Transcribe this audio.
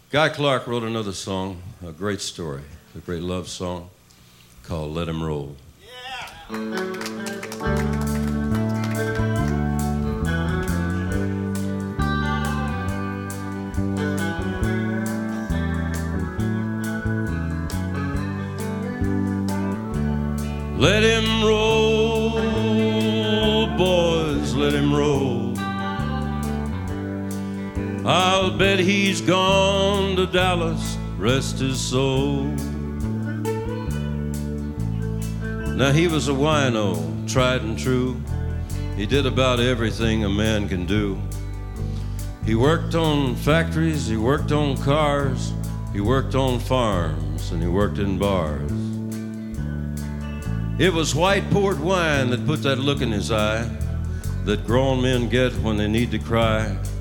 Guy Clark wrote another song, a great story, a great love song called Let Him Roll. Let him roll, boys, let him roll. I'll bet he's gone to Dallas, rest his soul. Now he was a wino, tried and true. He did about everything a man can do. He worked on factories, he worked on cars, he worked on farms, and he worked in bars. It was white port wine that put that look in his eye that grown men get when they need to cry.